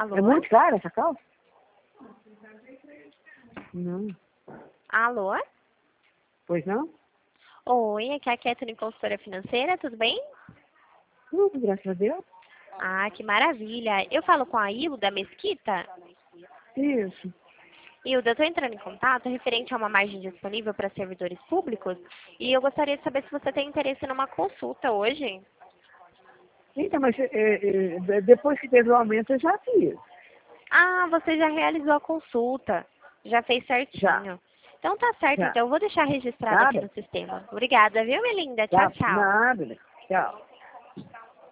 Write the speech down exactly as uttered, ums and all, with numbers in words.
Alô? É muito cara essa calça? Não. Alô? Pois não? Oi, aqui é a Kathleen, consultora financeira, tudo bem? Tudo, graças a Deus. Ah, que maravilha. Eu falo com a Hilda Mesquita. Isso. Hilda, eu estou entrando em contato referente a uma margem disponível para servidores públicos e eu gostaria de saber se você tem interesse numa consulta hoje. Então, mas é, é, depois que teve o aumento, eu já fiz. Ah, você já realizou a consulta. Já fez Já, certinho. Então tá certo, já. então eu vou deixar registrado aqui Nada? no sistema. Obrigada, viu, minha linda? Tchau, Tá, tchau. nada. Tchau.